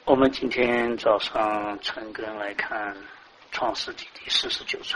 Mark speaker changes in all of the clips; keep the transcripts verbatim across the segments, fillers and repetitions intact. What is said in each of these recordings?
Speaker 1: 我们今天早上陈根来看创世纪第四十九章。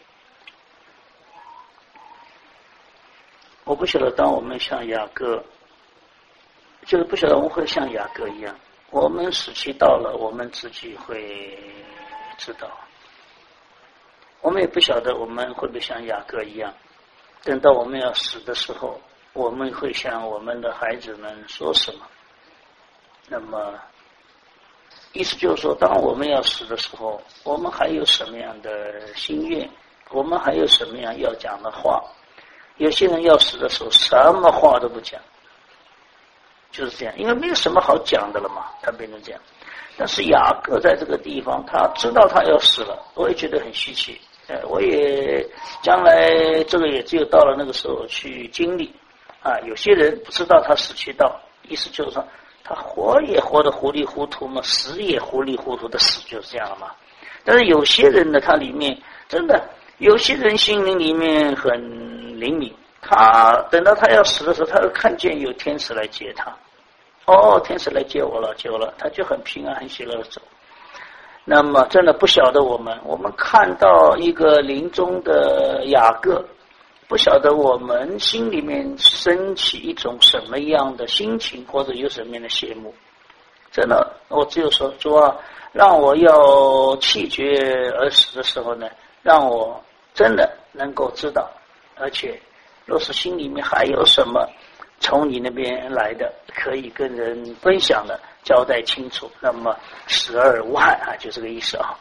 Speaker 1: 我不晓得当我们像雅各，就是不晓得我们会像雅各一样，我们时期到了，我们自己会知道。我们也不晓得我们会不会像雅各一样，等到我们要死的时候，我们会向我们的孩子们说什么。那么意思就是说，当我们要死的时候，我们还有什么样的心愿，我们还有什么样要讲的话。有些人要死的时候什么话都不讲，就是这样，因为没有什么好讲的了嘛，他变成这样。但是雅各在这个地方，他知道他要死了，我也觉得很稀奇。呃，我也将来这个也只有到了那个时候去经历啊。有些人不知道他死期到，意思就是说他活也活得糊里糊涂嘛，死也糊里糊涂的死，就是这样了嘛。但是有些人呢，他里面真的有些人心灵里面很灵敏，他等到他要死的时候，他会看见有天使来接他。哦，天使来接我了，接我了，他就很平安很喜乐的走。那么真的不晓得我们，我们看到一个临终的雅各，不晓得我们心里面升起一种什么样的心情，或者有什么样的谢幕。真的，我只有说，主啊，让我要气绝而死的时候呢，让我真的能够知道，而且若是心里面还有什么从你那边来的可以跟人分享的，交代清楚，那么死而无憾啊，就这个意思啊。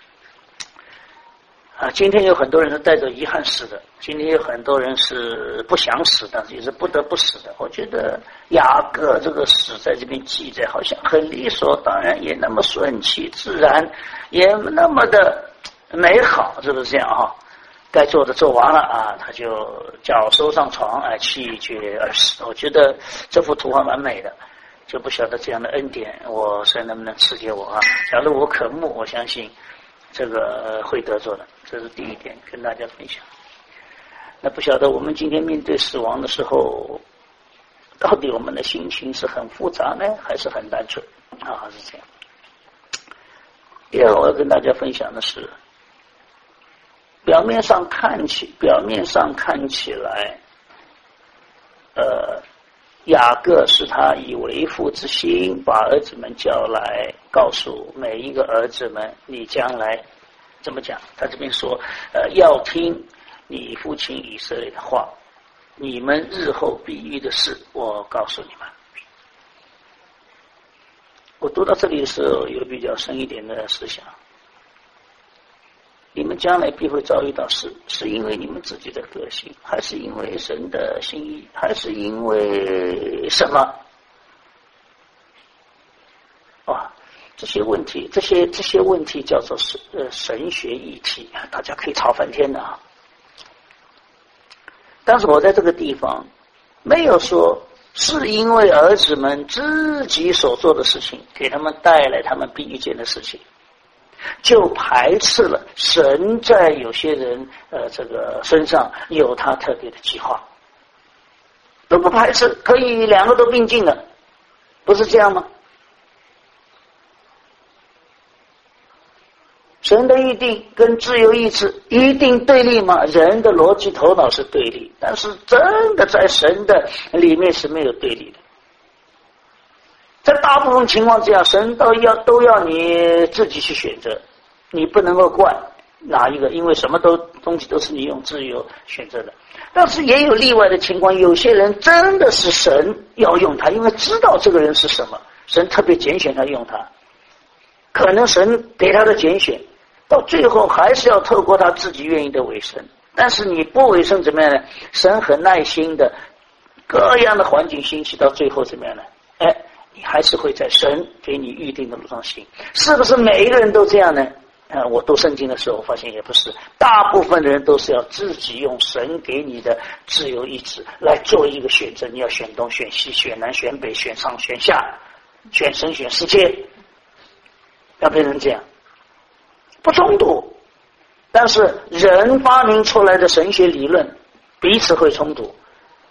Speaker 1: 啊，今天有很多人是带着遗憾死的，今天有很多人是不想死，但是也是不得不死的。我觉得雅各这个死在这边记载，好像很理所当然，也那么顺其自然，也那么的美好，是不是这样啊？该做的做完了啊，他就脚收上床，哎，气绝而死。我觉得这幅图画蛮美的，就不晓得这样的恩典，我神能不能赐给我啊？假如我渴慕，我相信这个会得着的。这是第一点，跟大家分享。那不晓得我们今天面对死亡的时候，到底我们的心情是很复杂呢，还是很单纯啊？是这样。第二个，我要跟大家分享的是，表面上看起，表面上看起来，呃，雅各是他以为父之心把儿子们叫来，告诉每一个儿子们，你将来怎么讲？他这边说，呃，要听你父亲以色列的话，你们日后必遇的事，我告诉你们。我读到这里的时候，有比较深一点的思想。你们将来必会遭遇到事，是因为你们自己的个性，还是因为神的心意，还是因为什么？哇，这些问题，这些这些问题叫做是呃神学议题，大家可以吵翻天的啊。但是我在这个地方没有说是因为儿子们自己所做的事情给他们带来他们必遇见的事情，就排斥了神在有些人呃这个身上有他特别的计划，都不排斥，可以两个都并进的，不是这样吗？神的预定跟自由意志一定对立吗？人的逻辑头脑是对立，但是真的在神的里面是没有对立的。在大部分情况之下，神都要都要你自己去选择，你不能够怪哪一个，因为什么都东西都是你用自由选择的。但是也有例外的情况，有些人真的是神要用他，因为知道这个人是什么，神特别拣选他用他。可能神给他的拣选，到最后还是要透过他自己愿意的委身。但是你不委身怎么样呢？神很耐心的，各样的环境兴起，到最后怎么样呢？哎，你还是会在神给你预定的路上行。是不是每一个人都这样呢？呃，我读圣经的时候发现也不是，大部分的人都是要自己用神给你的自由意志来做一个选择，你要选东选西，选南选北，选上选下，选神选世界，要变成这样，不冲突。但是人发明出来的神学理论彼此会冲突，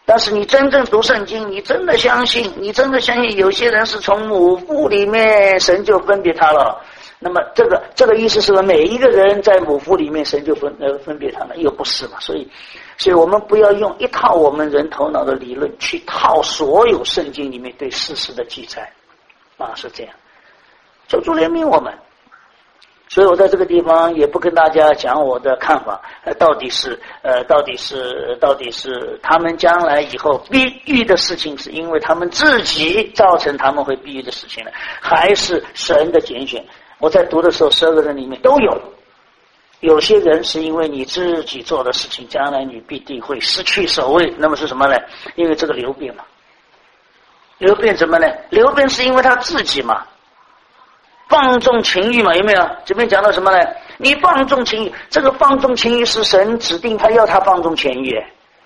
Speaker 1: 但是你真正读圣经，你真的相信，你真的相信有些人是从母腹里面神就分别他了。那么这个这个意思是说，每一个人在母腹里面神就分呃分别他了，又不是嘛？所以，所以我们不要用一套我们人头脑的理论去套所有圣经里面对事实的记载啊，是这样。求主怜悯我们。所以我在这个地方也不跟大家讲我的看法，呃，到底是呃，到底是到底是他们将来以后避狱的事情，是因为他们自己造成他们会避狱的事情呢，还是神的拣选？我在读的时候，十二个人里面都有，有些人是因为你自己做的事情，将来你必定会失去首位。那么是什么呢？因为这个流变嘛，流变什么呢？流变是因为他自己嘛。放纵情欲嘛，有没有？这边讲到什么呢？你放纵情欲，这个放纵情欲是神指定他要他放纵情欲。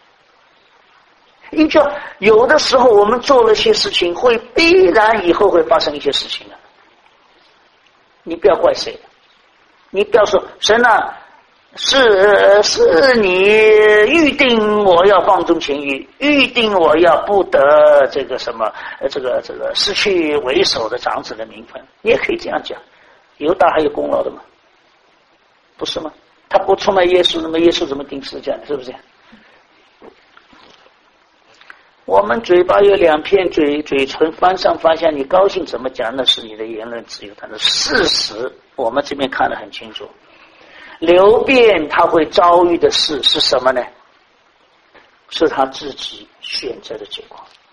Speaker 1: 因为有的时候我们做了些事情，会必然以后会发生一些事情的。你不要怪谁，你不要说神啊，是是你预定我要放纵情欲，预定我要不得这个什么这个这个失去为首的长子的名分，你也可以这样讲。犹大还有功劳的嘛，不是吗？他不出卖耶稣，那么耶稣怎么定十字架？是不是？我们嘴巴有两片嘴嘴唇，翻上翻下，你高兴怎么讲，那是你的言论自由。但是事实我们这边看得很清楚，流变他会遭遇的事是什么呢？是他自己选择的结果。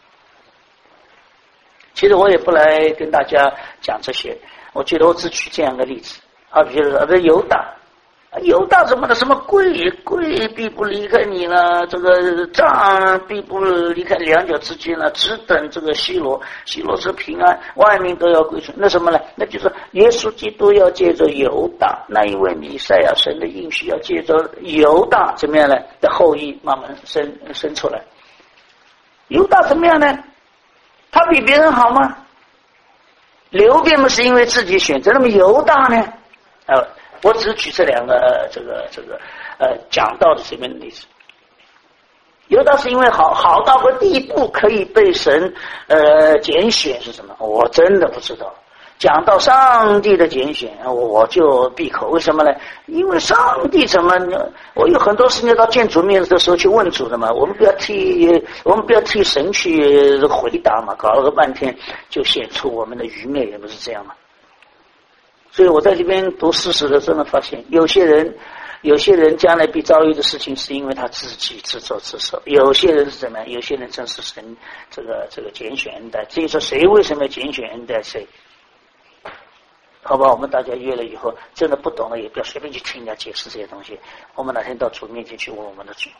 Speaker 1: 其实我也不来跟大家讲这些，我觉得我只举这样的例子啊，比如说啊，这犹大，犹大怎么的？什么贵贵必不离开你呢？这个杖必不离开两脚之间呢？只等这个希罗，希罗是平安，万民都要归顺。那什么呢？那就是耶稣基督要借着犹大那一位弥赛亚神的应许，要借着犹大怎么样呢的后裔慢慢生生出来。犹大怎么样呢？他比别人好吗？流变嘛是因为自己选择，那么犹大呢？呃我只举这两个这个这个呃讲到的这边的例子。犹大是因为好好到个地步可以被神呃拣选是什么？我真的不知道。讲到上帝的拣选，我就闭口。为什么呢？因为上帝怎么？我有很多事情到见主面的时候去问主的嘛。我们不要替我们不要替神去回答嘛，搞了个半天就显出我们的愚昧，也不是这样嘛。所以我在这边读事实的，真的发现有些人，有些人将来必遭遇的事情，是因为他自己自作自受；有些人是怎么样？有些人正是神这个这个拣选恩待。至于说谁为什么拣选恩待谁，好吧，我们大家约了以后，真的不懂了也不要随便去听人家解释这些东西。我们哪天到主面前去问我们的主。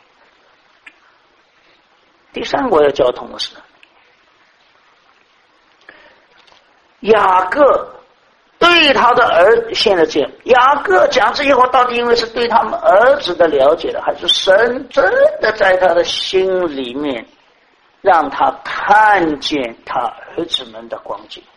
Speaker 1: 第三个我要交通的是，雅各对他的儿现在这样，雅各讲这些话到底因为是对他们儿子的了解的，还是神真的在他的心里面让他看见他儿子们的光景？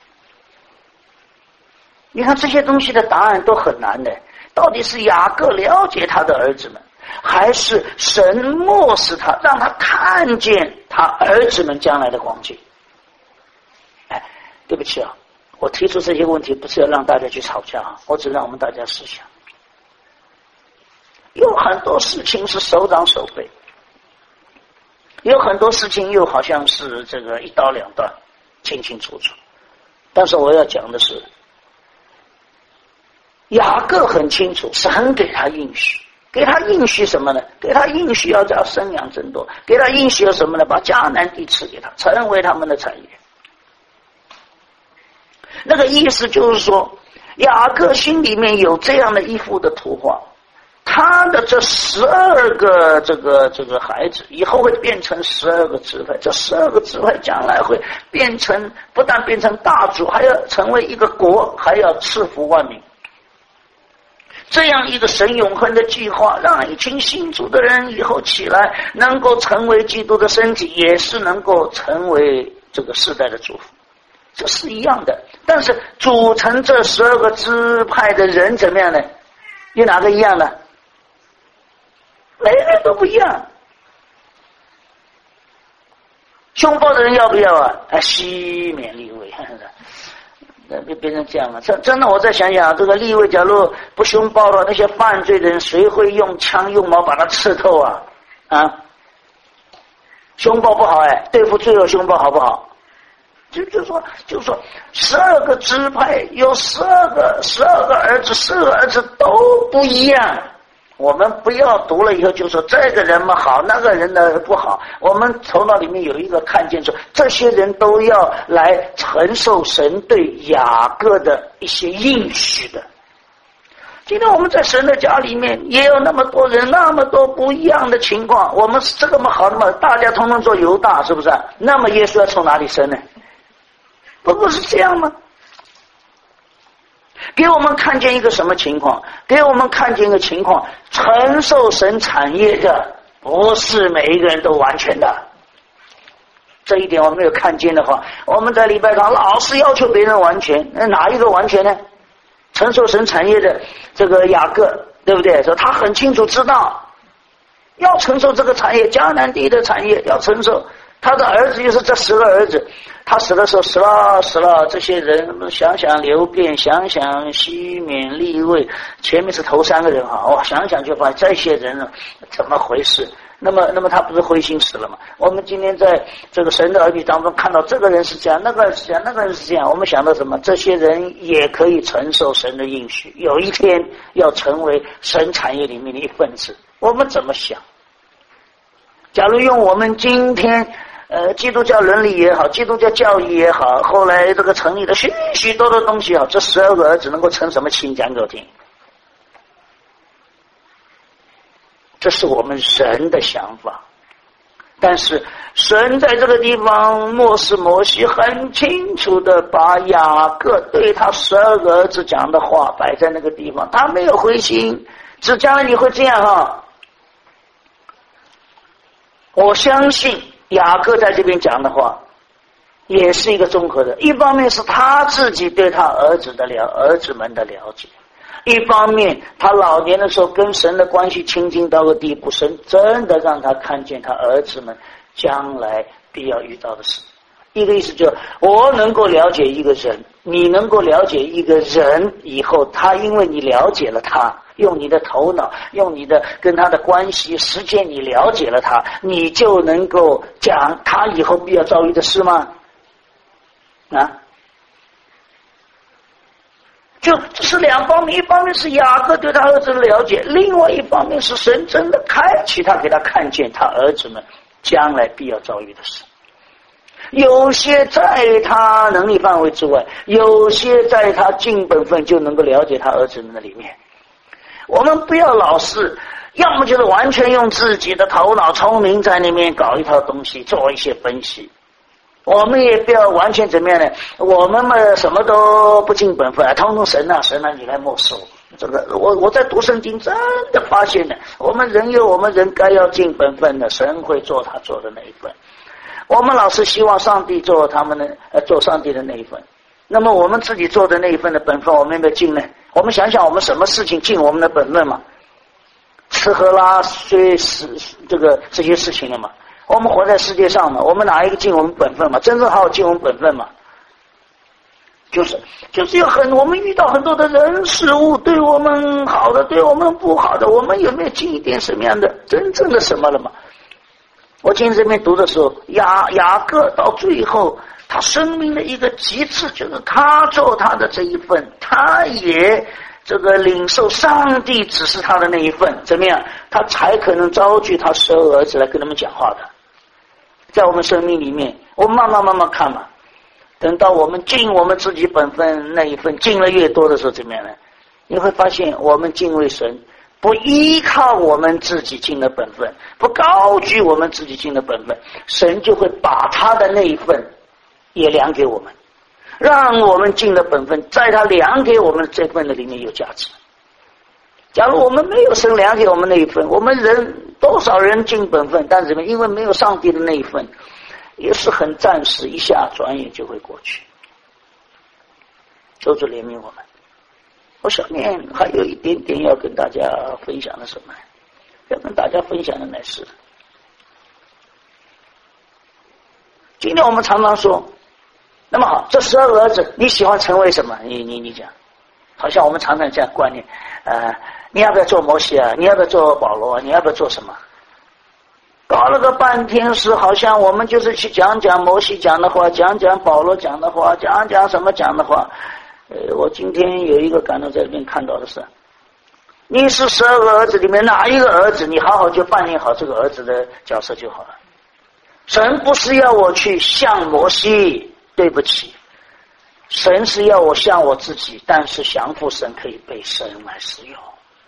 Speaker 1: 你看这些东西的答案都很难的，到底是雅各了解他的儿子们，还是神漠视他，让他看见他儿子们将来的光景？哎，对不起啊，我提出这些问题不是要让大家去吵架啊，我只让我们大家思想。有很多事情是手掌手背，有很多事情又好像是这个一刀两断，清清楚楚。但是我要讲的是，雅各很清楚，神给他应许，给他应许什么呢？给他应许要叫生养增多，给他应许要什么呢？把迦南地赐给他，成为他们的产业。那个意思就是说，雅各心里面有这样的一幅的图画，他的这十二个这个这个孩子以后会变成十二个支派，这十二个支派将来会变成，不但变成大族，还要成为一个国，还要赐福万民。这样一个神永恒的计划，让一群信主的人以后起来能够成为基督的身体，也是能够成为这个世代的祝福，这是一样的。但是组成这十二个支派的人怎么样呢？有哪个一样呢？每个人都不一样。 凶暴的人要不要啊？啊，惜免立位，那就变成这样了。真真的，我再想想，这个立位假如不凶暴了，那些犯罪的人谁会用枪用矛把他刺透啊？啊，凶暴不好哎，对付罪恶凶暴好不好？就就说就说，十二个支派有十二个十二个儿子，十二个儿子都不一样。我们不要读了以后就说这个人嘛好，那个人呢不好。我们头脑里面有一个看见说，这些人都要来承受神对雅各的一些应许的。今天我们在神的家里面也有那么多人，那么多不一样的情况。我们这个么好，那么大家通通做犹大，是不是？那么耶稣要从哪里生呢？不不是这样吗？给我们看见一个什么情况？给我们看见一个情况，承受神产业的不是每一个人都完全的。这一点我们没有看见的话，我们在礼拜堂老是要求别人完全，那哪一个完全呢？承受神产业的这个雅各，对不对？说他很清楚知道要承受这个产业，迦南地的产业要承受。他的儿子就是这十个儿子，他死的时候死了死了，这些人想想流便，想想西缅利位，前面是头三个人哈，哇，想想就发现这些人呢怎么回事？那么那么他不是灰心死了吗？我们今天在这个神的儿女当中看到这个人是这样，那个人是这样，那个人是这样，我们想到什么？这些人也可以承受神的应许，有一天要成为神产业里面的一份子。我们怎么想？假如用我们今天呃，基督教伦理也好，基督教教义也好，后来这个成立的许许多多东西啊，这十二个儿子能够成什么情？讲给我听。这是我们人的想法，但是神在这个地方漠视摩西，很清楚的把雅各对他十二个儿子讲的话摆在那个地方，他没有灰心，只将来你会这样哈。我相信雅各在这边讲的话也是一个综合的，一方面是他自己对他儿子的了儿子们的了解，一方面他老年的时候跟神的关系亲近到个地步，神真的让他看见他儿子们将来必要遇到的事。一个意思就是我能够了解一个人，你能够了解一个人以后，他因为你了解了他，用你的头脑，用你的跟他的关系实践，你了解了他，你就能够讲他以后必要遭遇的事吗？啊，就这是两方面，一方面是雅各对他儿子的了解，另外一方面是神真的开启他，给他看见他儿子们将来必要遭遇的事。有些在他能力范围之外，有些在他尽本分就能够了解他儿子们的里面。我们不要老是，要么就是完全用自己的头脑聪明在那边搞一套东西，做一些分析。我们也不要完全怎么样呢？我们嘛什么都不尽本分，通通神啊神啊你来没收。这个我我在读圣经真的发现了，我们人有我们人该要尽本分的，神会做他做的那一份。我们老是希望上帝做他们的呃做上帝的那一份，那么我们自己做的那一份的本分，我们有没有尽呢？我们想想，我们什么事情尽我们的本分嘛？吃喝拉睡死这个这些事情了嘛？我们活在世界上嘛，我们哪一个尽我们本分嘛？真正好好尽我们本分嘛？就是就是有很我们遇到很多的人事物，对我们好的，对我们不好的，我们有没有尽一点什么样的真正的什么了嘛？我今天这边读的时候，雅雅各到最后，他生命的一个极致，就是他做他的这一份，他也这个领受上帝指示他的那一份，怎么样？他才可能招聚他十二儿子来跟他们讲话的。在我们生命里面，我们慢慢慢慢看嘛，等到我们尽我们自己本分那一份，尽了越多的时候，怎么样呢？你会发现，我们敬畏神。不依靠我们自己尽的本分，不高举我们自己尽的本分，神就会把他的那一份也量给我们，让我们尽的本分在他量给我们这份的里面有价值。假如我们没有神量给我们那一份，我们人多少人尽本分，但是因为没有上帝的那一份，也是很暂时，一下转眼就会过去。求主怜悯我们。我下面还有一点点要跟大家分享的什么？要跟大家分享的乃是， 今天我们常常说，那么好，这十二个儿子你喜欢成为什么？你你你讲，好像我们常常这样观念，呃，你要不要做摩西啊？你要不要做保罗啊？你要不要做什么？搞了个半天是好像我们就是去讲讲摩西讲的话，讲讲保罗讲的话，讲讲什么讲的话。呃，我今天有一个感动在这边看到的是，你是十二个儿子里面哪一个儿子，你好好就扮演好这个儿子的角色就好了。神不是要我去像摩西，对不起，神是要我像我自己，但是降服神可以被神来使用，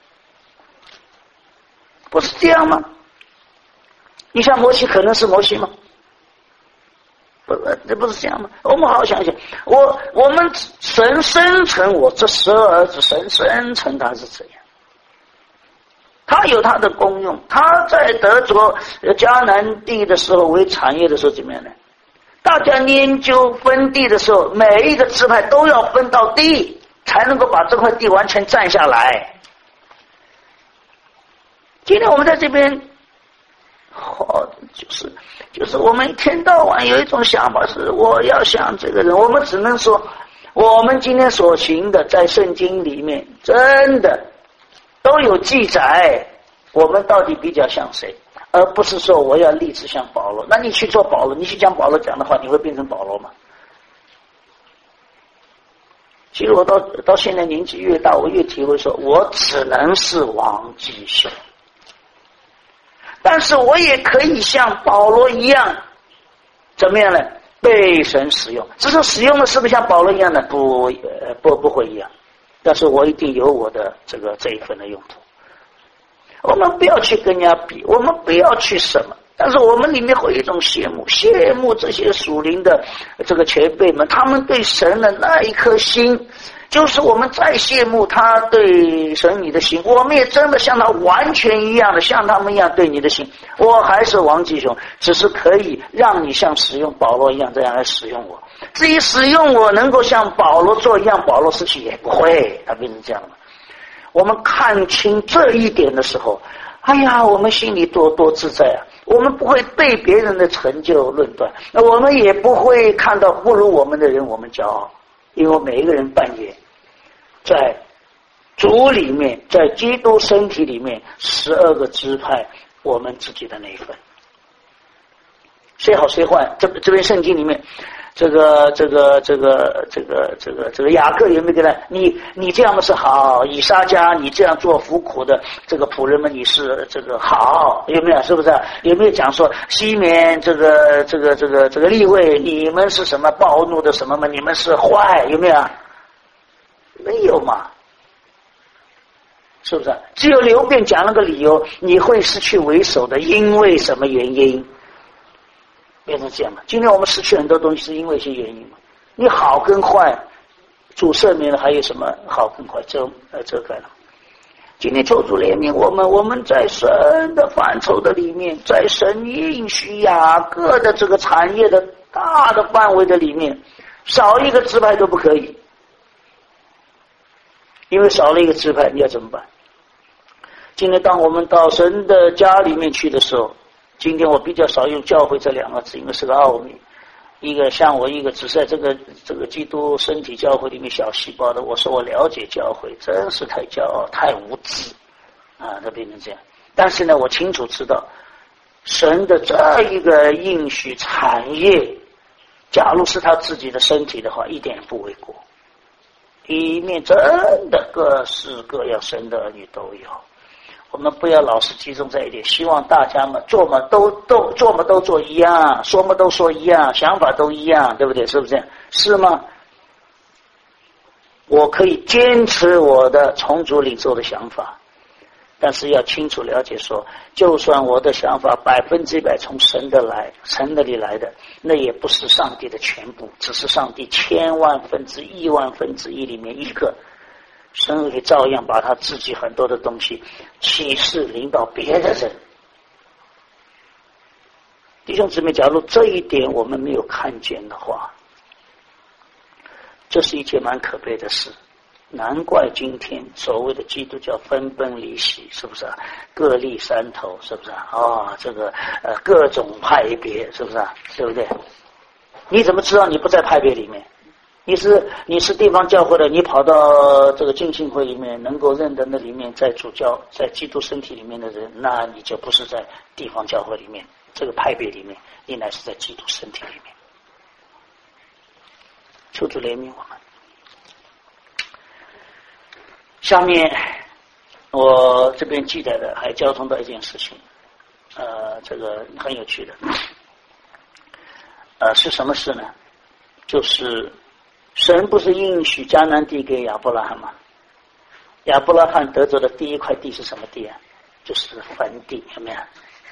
Speaker 1: 不是这样吗？你像摩西可能是摩西吗？不，这不是这样吗？我们好好想想，我我们神生成我这十二儿子，神生成他是怎样？他有他的功用，他在得着迦南地的时候为产业的时候怎么样呢？大家研究分地的时候，每一个支派都要分到地，才能够把这块地完全占下来。今天我们在这边哦，就是就是我们一天到晚有一种想法是我要像这个人，我们只能说我们今天所行的在圣经里面真的都有记载，我们到底比较像谁，而不是说我要立志像保罗。那你去做保罗，你去讲保罗讲的话，你会变成保罗吗？其实我到到现在年纪越大，我越体会说我只能是王继雄，但是我也可以像保罗一样怎么样呢？被神使用，只是使用的是不是像保罗一样的？不呃不不会一样，但是我一定有我的这个这一份的用途。我们不要去跟人家比，我们不要去什么，但是我们里面会有一种羡慕，羡慕这些属灵的这个前辈们，他们对神的那一颗心，就是我们再羡慕他对神你的心，我们也真的像他完全一样的像他们一样对你的心。我还是王继雄，只是可以让你像使用保罗一样这样来使用我，至于使用我能够像保罗做一样保罗事情也不会，他变成这样了。我们看清这一点的时候，哎呀，我们心里多多自在啊！我们不会被别人的成就论断，那我们也不会看到不如我们的人我们骄傲，因为每一个人扮演在主里面，在基督身体里面十二个支派我们自己的那一份，谁好谁坏。这这边圣经里面这个这个这个这个这个这个雅各有没有给他你你这样的是好，以撒家你这样做服苦的这个仆人们你是这个好，有没有？是不是？有没有讲说西缅这个这个这个这个利未你们是什么暴怒的什么吗？你们是坏，有没有？没有嘛，是不是？只有刘辩讲了个理由，你会失去为首的，因为什么原因？变成这样嘛？今天我们失去很多东西是因为一些原因嘛？你好跟坏，主赦免了还有什么好跟坏？这呃这个了。今天求主怜悯我们，我们在神的范畴的里面，在神应许雅各的这个产业的大的范围的里面，少一个支派都不可以。因为少了一个支派，你要怎么办？今天当我们到神的家里面去的时候，今天我比较少用教会这两个字，因为是个奥秘。一个像我一个只是在这个这个基督身体教会里面小细胞的，我说我了解教会，真是太骄傲太无知啊，它变成这样。但是呢，我清楚知道神的这一个应许产业，假如是他自己的身体的话，一点也不为过。里面真的各式各样神的儿女都有，我们不要老是集中在一点，希望大家们做嘛都都做嘛都做一样，说嘛都说一样，想法都一样，对不对？是不是这样？是吗？我可以坚持我的从主领受的想法，但是要清楚了解说，就算我的想法百分之一百从神的来，神那里来的，那也不是上帝的全部，只是上帝千万分之亿万分之一里面一个。神会照样把他自己很多的东西启示领导别的人。弟兄姊妹，假如这一点我们没有看见的话，这是一件蛮可悲的事。难怪今天所谓的基督教分崩离析，是不是啊？各立山头，是不是啊？哦，这个呃各种派别，是不是啊？对不对？ 你怎么知道你不在派别里面？你是你是地方教会的，你跑到这个浸信会里面，能够认得那里面在主教在基督身体里面的人，那你就不是在地方教会里面这个派别里面，你乃是在基督身体里面。求主怜悯我们。下面我这边记载的还交通到一件事情，呃，这个很有趣的，呃，是什么事呢？就是神不是应许迦南地给亚伯拉罕吗？亚伯拉罕得着的第一块地是什么地啊？就是坟地，有没有？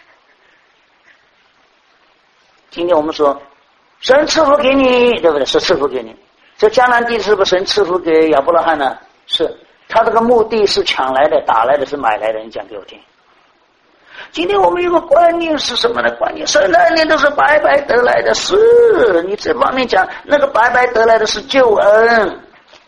Speaker 1: 今天我们说神赐福给你，对不对？是赐福给你。这迦南地是不是神赐福给亚伯拉罕呢？是。他这个墓地是抢来的、打来的，是买来的，你讲给我听。今天我们有个观念是什么呢？观念神的恩典都是白白得来的，是你这方面讲，那个白白得来的是救恩。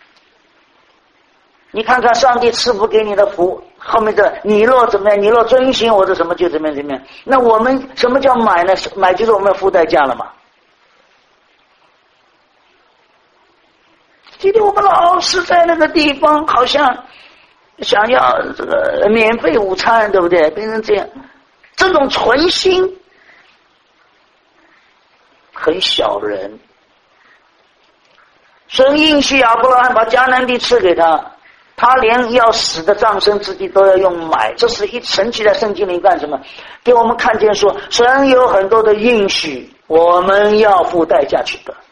Speaker 1: 你看看上帝赐福给你的福，后面的你若怎么样，你若遵行我的什么就怎么样怎么样。那我们什么叫买呢？买就是我们要付代价了嘛。今天我们老是在那个地方，好像想要这个免费午餐，对不对？变成这样，这种存心很小人。神应许亚伯拉罕把迦南地赐给他，他连要死的葬身之地都要用买，这是一神奇在圣经里干什么？给我们看见说，神有很多的应许，我们要付代价去得。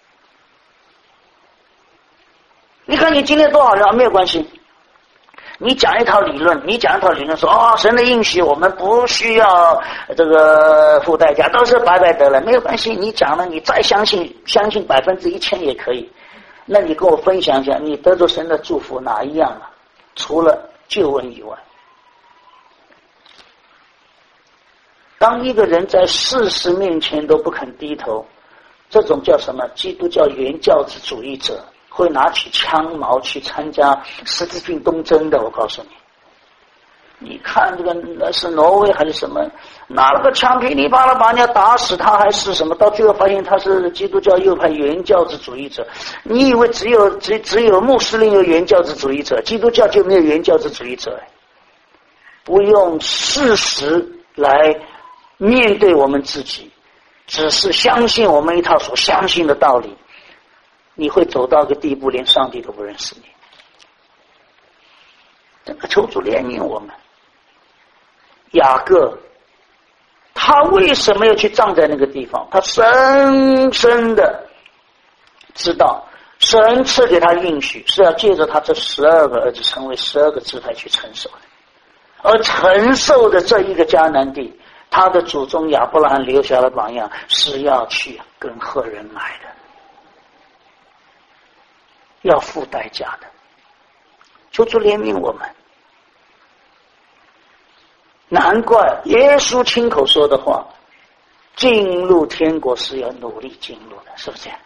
Speaker 1: 你看你今天多少人没有关系，你讲一套理论，你讲一套理论说哦，神的应许我们不需要这个付代价，都是白白得了，没有关系。你讲了，你再相信，相信百分之一千也可以。那你跟我分享一下，你得着神的祝福哪一样啊？除了救恩以外，当一个人在事实面前都不肯低头，这种叫什么？基督教原教旨主义者。会拿起枪矛去参加十字军东征的，我告诉你。你看这个那是挪威还是什么，拿了个枪噼里啪啦把人家打死，他还是什么？到最后发现他是基督教右派原教旨主义者。你以为只有只只有穆斯林有原教旨主义者，基督教就没有原教旨主义者？不用事实来面对我们自己，只是相信我们一套所相信的道理。你会走到一个地步，连上帝都不认识你。这个求主怜悯我们。雅各，他为什么要去葬在那个地方？他深深的知道，神赐给他应许，是要借着他这十二个儿子成为十二个支派去承受的。而承受的这一个迦南地，他的祖宗亚伯拉罕留下的榜样，是要去跟赫人买的。要付代价的，求主怜悯我们。难怪耶稣亲口说的话，进入天国是要努力进入的，是不是这样？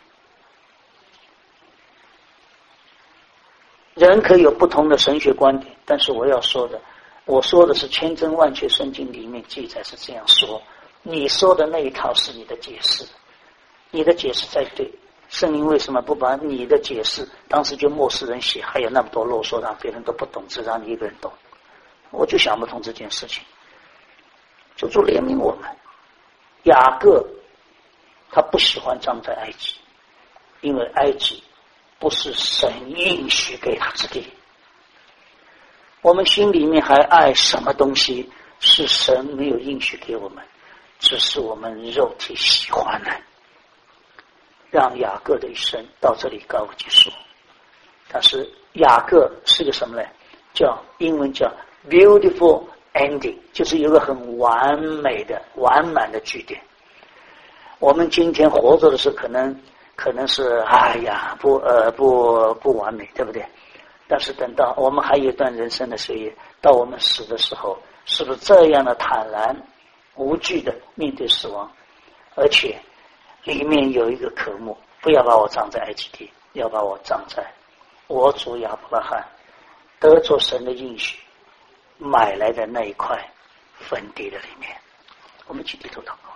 Speaker 1: 人可以有不同的神学观点，但是我要说的，我说的是千真万确，圣经里面记载是这样说，你说的那一套是你的解释，你的解释在对。圣灵为什么不把你的解释，当时就默示人写，还有那么多啰嗦，让别人都不懂，只让你一个人懂？我就想不通这件事情。求主怜悯我们。雅各他不喜欢葬在埃及，因为埃及不是神应许给他之地。我们心里面还爱什么东西是神没有应许给我们，只是我们肉体喜欢呢？让雅各的一生到这里告结束。但是雅各是个什么呢？叫英文叫 beautiful ending， 就是有个很完美的完满的句点。我们今天活着的时候可能可能是哎呀不呃不不完美，对不对？但是等到我们还有一段人生的岁月，到我们死的时候，是不是这样的坦然无惧的面对死亡？而且里面有一个科目，不要把我葬在埃及地，要把我葬在我主亚伯拉罕得着神的应许买来的那一块坟地的里面。我们一起低头祷告。